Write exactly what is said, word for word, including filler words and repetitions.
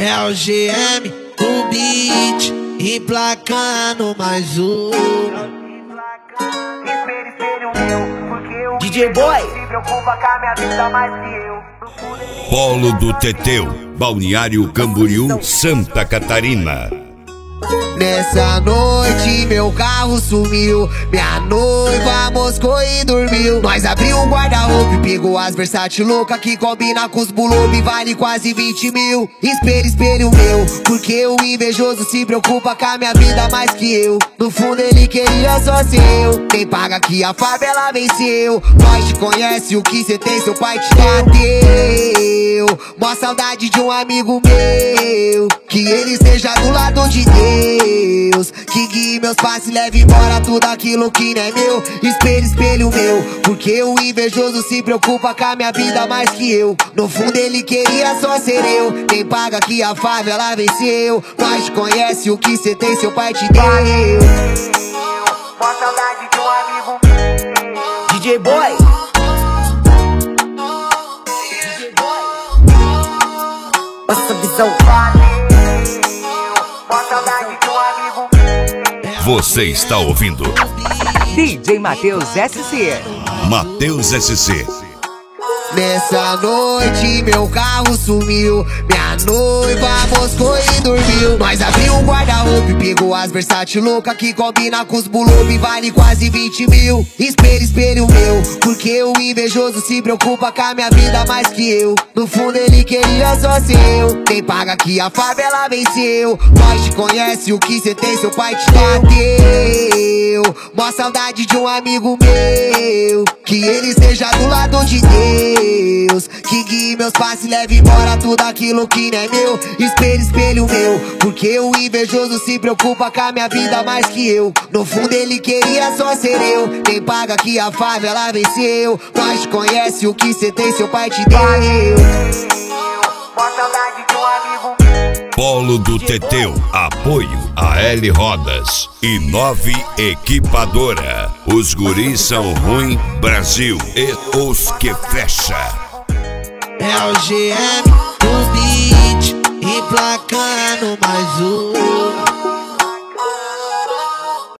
É o G M, o beat, emplacando mais um. D J Boy se preocupa com a minha vida mais que eu. Polo do Teteu, Balneário Camboriú, Santa Catarina. Nessa noite meu carro sumiu, minha noiva moscou e dormiu. Nós abriu um guarda-roupa e pegou as versátil louca que combina com os bulobe, vale quase vinte mil. Espelho, espelho meu, porque o invejoso se preocupa com a minha vida mais que eu. No fundo ele queria só ser eu, quem paga que a favela venceu. Nós te conhece, o que cê tem seu pai te bateu. Mó saudade de um amigo meu, que ele esteja do lado de Deus, que guie meus passos e leve embora tudo aquilo que não é meu. Espelho, espelho meu, porque o invejoso se preocupa com a minha vida mais que eu. No fundo ele queria só ser eu, quem paga que a favela venceu. Nós te conhece, o que cê tem seu pai te deu. Mó saudade de um amigo meu. D J Boy Passa visão. Mó saudade de um amigo meu. Você está ouvindo D J Matheus S C. Matheus S C. Nessa noite meu carro sumiu, minha noiva moscou e dormiu. Nós abriu um guarda-roupa e pegou as versátil louca que combina com os bulobe, vale quase vinte mil. Espelho, espelho meu, porque o invejoso se preocupa com a minha vida mais que eu. No fundo ele queria só ser eu, quem paga que a favela venceu. Nós te conhece, o que cê tem seu pai te bateu. Mó saudade de um amigo meu, que ele esteja do lado de Deus, que guie meus passos e leve embora tudo aquilo que não é meu. Espelho, espelho meu, porque o invejoso se preocupa com a minha vida mais que eu. No fundo ele queria só ser eu, quem paga que a favela venceu. Nós te conhece, o que cê tem seu pai te deu. Mó saudade de um amigo meu. Polo do Teteu, apoio a L Rodas e Nove Equipadora. Os guris são ruim Brasil e os que fecha. É o G M, o beat, emplacando mais um.